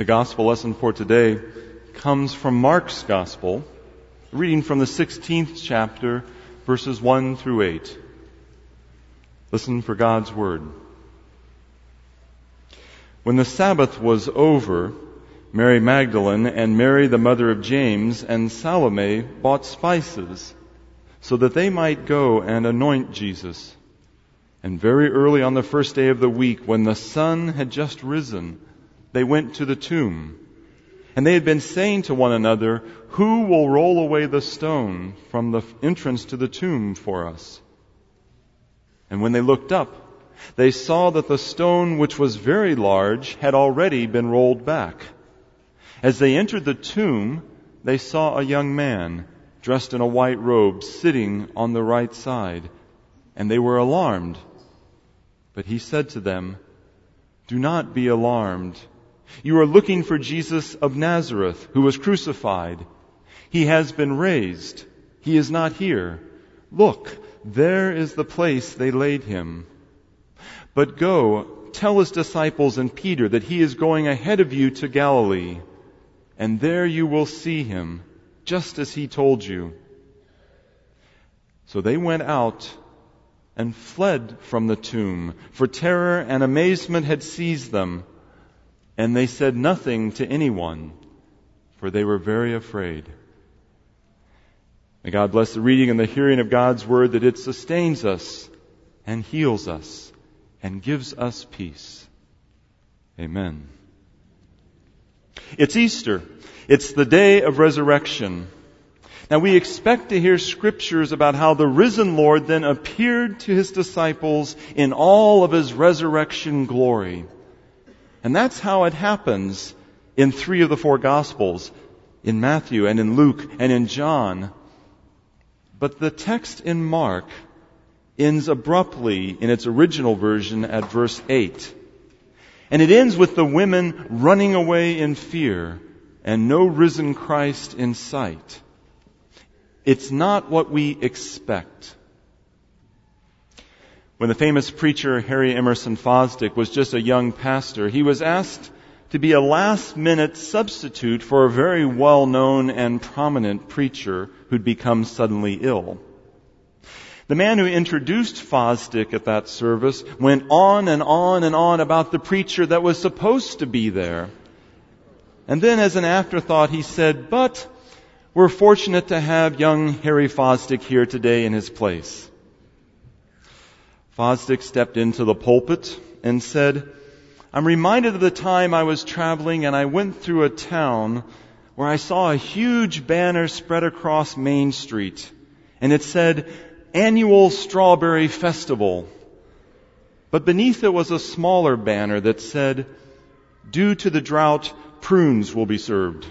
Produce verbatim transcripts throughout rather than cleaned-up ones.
The gospel lesson for today comes from Mark's gospel, reading from the sixteenth chapter, verses one through eight. Listen for God's word. When the Sabbath was over, Mary Magdalene and Mary the mother of James and Salome bought spices so that they might go and anoint Jesus. And very early on the first day of the week, when the sun had just risen, they went to the tomb. And they had been saying to one another, "Who will roll away the stone from the entrance to the tomb for us?" And when they looked up, they saw that the stone, which was very large, had already been rolled back. As they entered the tomb, they saw a young man dressed in a white robe sitting on the right side, and they were alarmed. But he said to them, "Do not be alarmed. You are looking for Jesus of Nazareth, who was crucified. He has been raised. He is not here. Look, there is the place they laid him. But go, tell his disciples and Peter that he is going ahead of you to Galilee, and there you will see him, just as he told you." So they went out and fled from the tomb, for terror and amazement had seized them. And they said nothing to anyone, for they were very afraid. May God bless the reading and the hearing of God's word, that it sustains us and heals us and gives us peace. Amen. It's Easter. It's the day of resurrection. Now we expect to hear scriptures about how the risen Lord then appeared to his disciples in all of his resurrection glory. And that's how it happens in three of the four Gospels, in Matthew and in Luke and in John. But the text in Mark ends abruptly in its original version at verse eight. And it ends with the women running away in fear and no risen Christ in sight. It's not what we expect. When the famous preacher Harry Emerson Fosdick was just a young pastor, he was asked to be a last-minute substitute for a very well-known and prominent preacher who'd become suddenly ill. The man who introduced Fosdick at that service went on and on and on about the preacher that was supposed to be there. And then as an afterthought he said, "But we're fortunate to have young Harry Fosdick here today in his place." Fosdick stepped into the pulpit and said, "I'm reminded of the time I was traveling and I went through a town where I saw a huge banner spread across Main Street, and it said, 'Annual Strawberry Festival.' But beneath it was a smaller banner that said, 'Due to the drought, prunes will be served.'"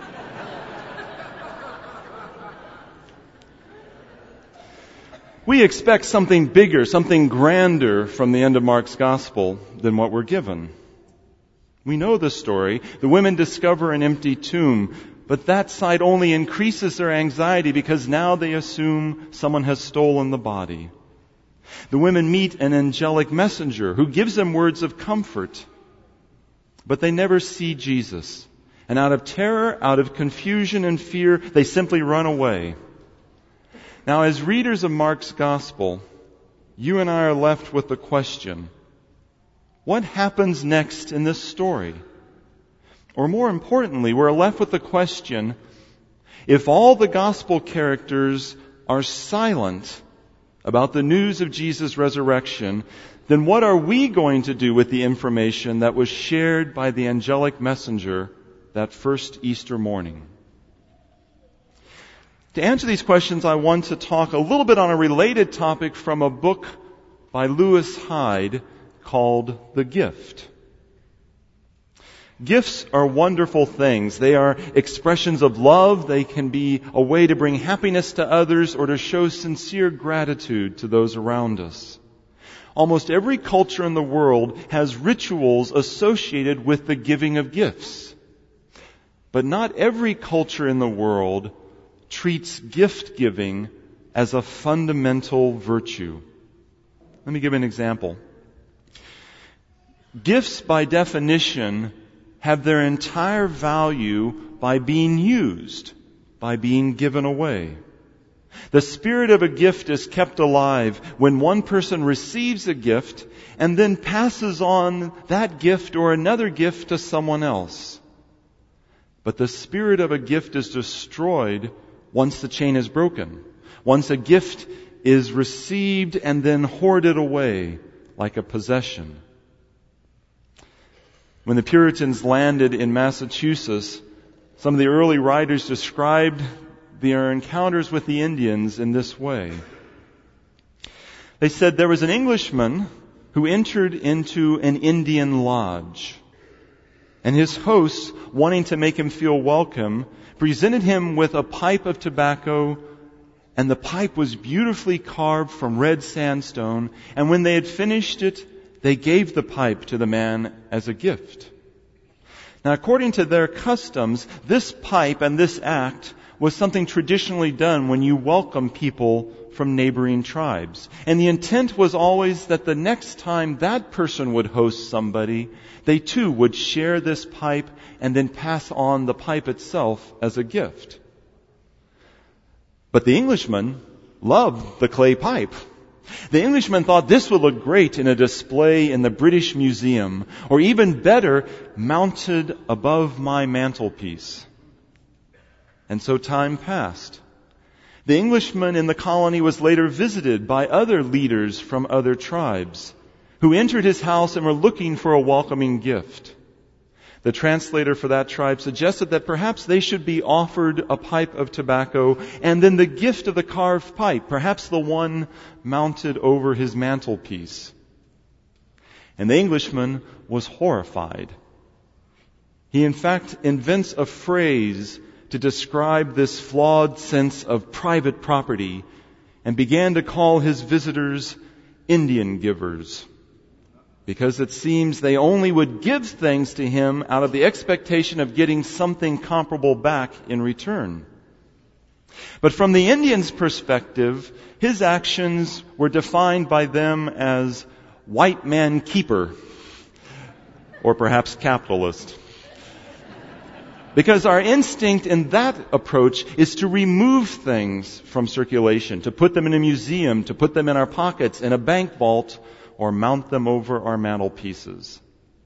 We expect something bigger, something grander from the end of Mark's gospel than what we're given. We know the story. The women discover an empty tomb, but that sight only increases their anxiety because now they assume someone has stolen the body. The women meet an angelic messenger who gives them words of comfort, but they never see Jesus. And out of terror, out of confusion and fear, they simply run away. Now, as readers of Mark's gospel, you and I are left with the question, what happens next in this story? Or more importantly, we're left with the question, if all the gospel characters are silent about the news of Jesus' resurrection, then what are we going to do with the information that was shared by the angelic messenger that first Easter morning? To answer these questions, I want to talk a little bit on a related topic from a book by Lewis Hyde called The Gift. Gifts are wonderful things. They are expressions of love. They can be a way to bring happiness to others or to show sincere gratitude to those around us. Almost every culture in the world has rituals associated with the giving of gifts. But not every culture in the world treats gift giving as a fundamental virtue. Let me give an example. Gifts, by definition, have their entire value by being used, by being given away. The spirit of a gift is kept alive when one person receives a gift and then passes on that gift or another gift to someone else. But the spirit of a gift is destroyed once the chain is broken, once a gift is received and then hoarded away like a possession. When the Puritans landed in Massachusetts, some of the early writers described their encounters with the Indians in this way. They said there was an Englishman who entered into an Indian lodge, and his hosts, wanting to make him feel welcome, presented him with a pipe of tobacco, and the pipe was beautifully carved from red sandstone, and when they had finished it, they gave the pipe to the man as a gift. Now, according to their customs, this pipe and this act was something traditionally done when you welcome people from neighboring tribes. And the intent was always that the next time that person would host somebody, they too would share this pipe and then pass on the pipe itself as a gift. But the Englishman loved the clay pipe. The Englishman thought this would look great in a display in the British Museum, or even better, mounted above my mantelpiece. And so time passed. The Englishman in the colony was later visited by other leaders from other tribes who entered his house and were looking for a welcoming gift. The translator for that tribe suggested that perhaps they should be offered a pipe of tobacco and then the gift of the carved pipe, perhaps the one mounted over his mantelpiece. And the Englishman was horrified. He in fact invents a phrase to describe this flawed sense of private property and began to call his visitors Indian givers, because it seems they only would give things to him out of the expectation of getting something comparable back in return. But from the Indians' perspective, his actions were defined by them as white man keeper, or perhaps capitalist. Because our instinct in that approach is to remove things from circulation, to put them in a museum, to put them in our pockets, in a bank vault, or mount them over our mantelpieces.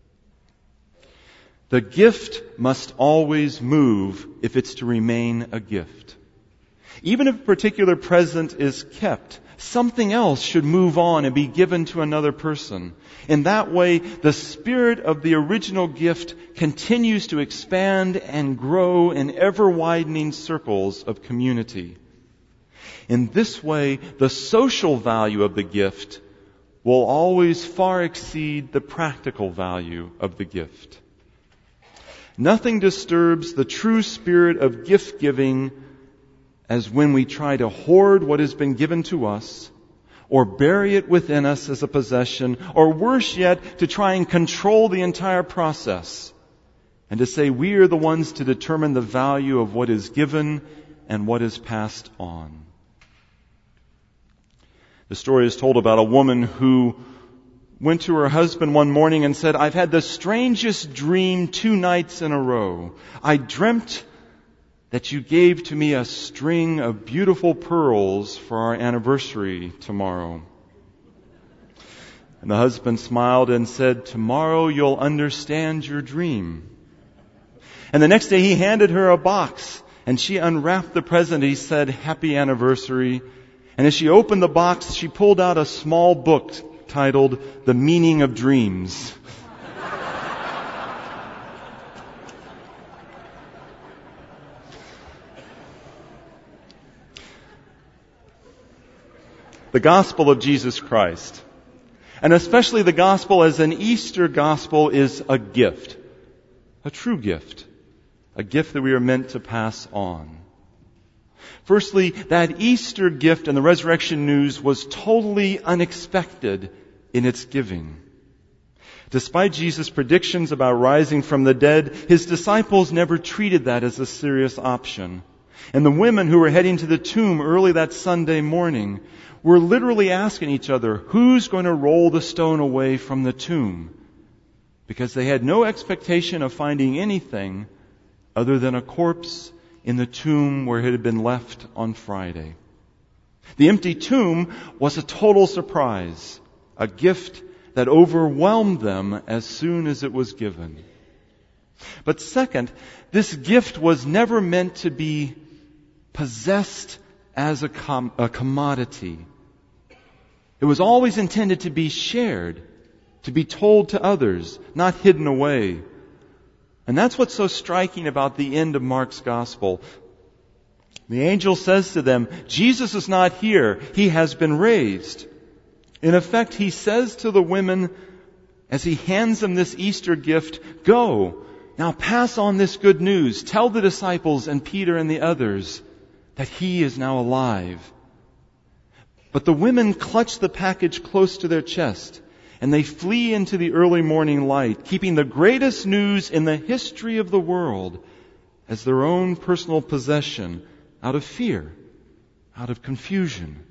The gift must always move if it's to remain a gift. Even if a particular present is kept, something else should move on and be given to another person. In that way, the spirit of the original gift continues to expand and grow in ever-widening circles of community. In this way, the social value of the gift will always far exceed the practical value of the gift. Nothing disturbs the true spirit of gift-giving as when we try to hoard what has been given to us, or bury it within us as a possession, or worse yet, to try and control the entire process, and to say we are the ones to determine the value of what is given and what is passed on. The story is told about a woman who went to her husband one morning and said, "I've had the strangest dream two nights in a row. I dreamt that you gave to me a string of beautiful pearls for our anniversary tomorrow." And the husband smiled and said, "Tomorrow you'll understand your dream." And the next day he handed her a box, and she unwrapped the present. He said, "Happy anniversary." And as she opened the box, she pulled out a small book titled The Meaning of Dreams. The gospel of Jesus Christ, and especially the gospel as an Easter gospel, is a gift, a true gift, a gift that we are meant to pass on. Firstly, that Easter gift and the resurrection news was totally unexpected in its giving. Despite Jesus' predictions about rising from the dead, his disciples never treated that as a serious option. And the women who were heading to the tomb early that Sunday morning were literally asking each other, who's going to roll the stone away from the tomb? because they had no expectation of finding anything other than a corpse in the tomb where it had been left on Friday. The empty tomb was a total surprise, a gift that overwhelmed them as soon as it was given. But second, this gift was never meant to be possessed as a, com- a commodity. It was always intended to be shared, to be told to others, not hidden away. And that's what's so striking about the end of Mark's gospel. The angel says to them, Jesus is not here. He has been raised. In effect, he says to the women, as he hands them this Easter gift, go, now pass on this good news. Tell the disciples and Peter and the others that he is now alive. But the women clutch the package close to their chest, and they flee into the early morning light, keeping the greatest news in the history of the world as their own personal possession, out of fear, out of confusion.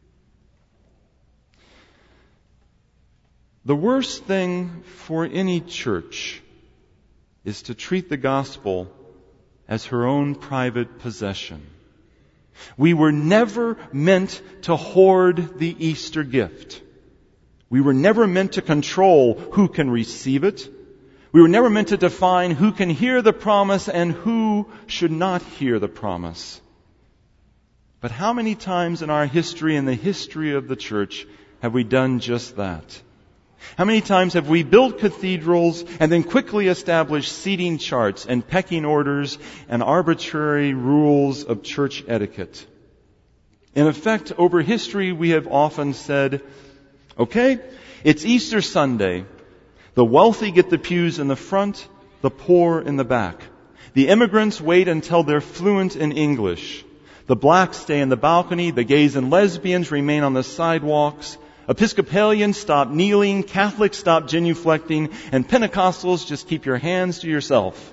The worst thing for any church is to treat the gospel as her own private possession. We were never meant to hoard the Easter gift. We were never meant to control who can receive it. We were never meant to define who can hear the promise and who should not hear the promise. But how many times in our history and the history of the church have we done just that? How many times have we built cathedrals and then quickly established seating charts and pecking orders and arbitrary rules of church etiquette? In effect, over history, we have often said, okay, it's Easter Sunday. The wealthy get the pews in the front, the poor in the back. The immigrants wait until they're fluent in English. The blacks stay in the balcony. The gays and lesbians remain on the sidewalks. Episcopalians stop kneeling, Catholics stop genuflecting, and Pentecostals just keep your hands to yourself.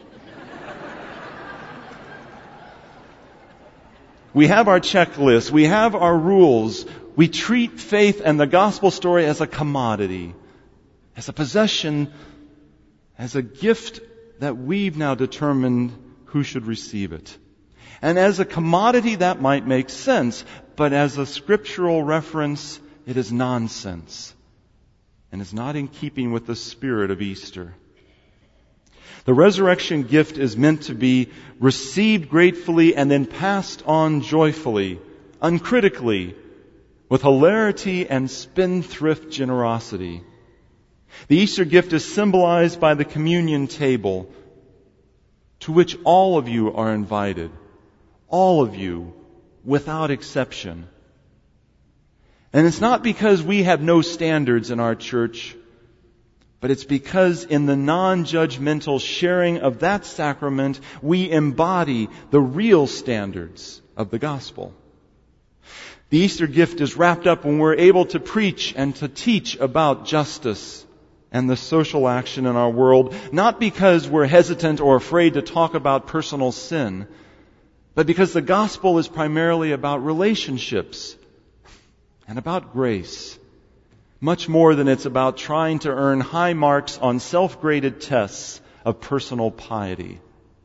We have our checklist. We have our rules. We treat faith and the gospel story as a commodity, as a possession, as a gift that we've now determined who should receive it. And as a commodity, that might make sense, but as a scriptural reference, it is nonsense and is not in keeping with the spirit of Easter. The resurrection gift is meant to be received gratefully and then passed on joyfully, uncritically, with hilarity and spendthrift generosity. The Easter gift is symbolized by the communion table, to which all of you are invited. All of you, without exception. And it's not because we have no standards in our church, but it's because in the non-judgmental sharing of that sacrament, we embody the real standards of the gospel. The Easter gift is wrapped up when we're able to preach and to teach about justice and the social action in our world, not because we're hesitant or afraid to talk about personal sin, but because the gospel is primarily about relationships and about grace, much more than it's about trying to earn high marks on self-graded tests of personal piety.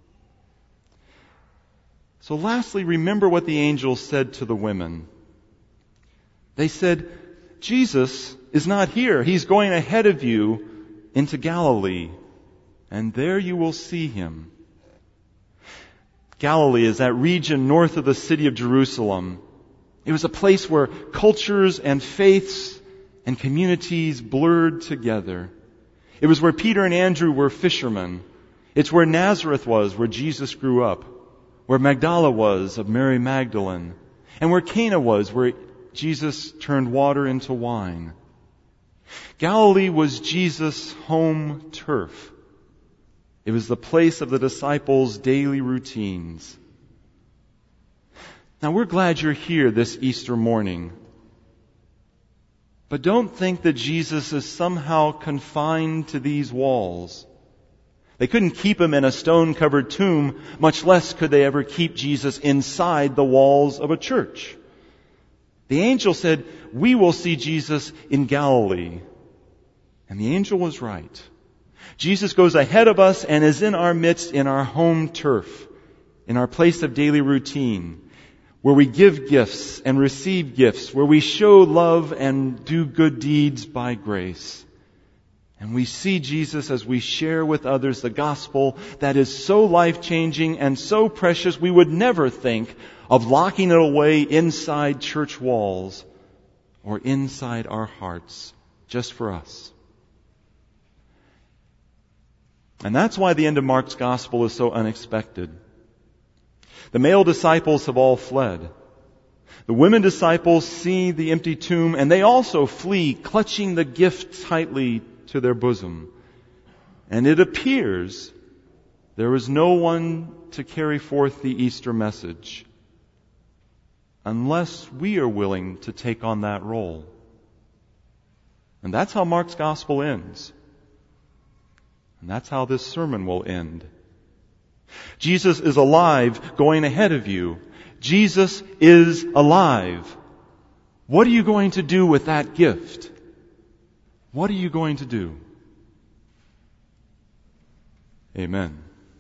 So lastly, remember what the angels said to the women. They said, Jesus is not here. He's going ahead of you into Galilee, and there you will see him. Galilee is that region north of the city of Jerusalem. It was a place where cultures and faiths and communities blurred together. It was where Peter and Andrew were fishermen. It's where Nazareth was, where Jesus grew up. Where Magdala was, of Mary Magdalene. And where Cana was, where Jesus turned water into wine. Galilee was Jesus' home turf. It was the place of the disciples' daily routines. Now, we're glad you're here this Easter morning. But don't think that Jesus is somehow confined to these walls. They couldn't keep him in a stone-covered tomb, much less could they ever keep Jesus inside the walls of a church. The angel said, we will see Jesus in Galilee. And the angel was right. Jesus goes ahead of us and is in our midst in our home turf, in our place of daily routine, where we give gifts and receive gifts, where we show love and do good deeds by grace. And we see Jesus as we share with others the gospel that is so life-changing and so precious we would never think of locking it away inside church walls or inside our hearts just for us. And that's why the end of Mark's gospel is so unexpected. The male disciples have all fled. The women disciples see the empty tomb and they also flee, clutching the gift tightly to their bosom. And it appears there is no one to carry forth the Easter message unless we are willing to take on that role. And that's how Mark's gospel ends. And that's how this sermon will end. Jesus is alive, going ahead of you. Jesus is alive. What are you going to do with that gift? What are you going to do? Amen.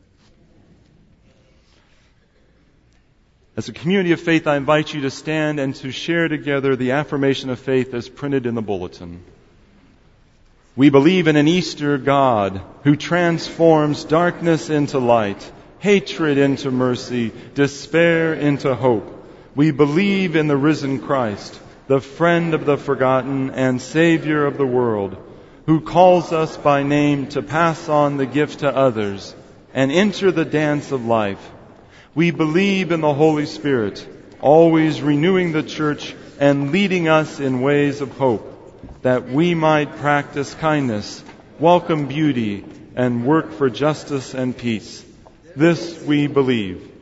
As a community of faith, I invite you to stand and to share together the affirmation of faith as printed in the bulletin. We believe in an Easter God who transforms darkness into light, hatred into mercy, despair into hope. We believe in the risen Christ, the friend of the forgotten and Savior of the world, who calls us by name to pass on the gift to others and enter the dance of life. We believe in the Holy Spirit, always renewing the church and leading us in ways of hope, that we might practice kindness, welcome beauty, and work for justice and peace. This we believe.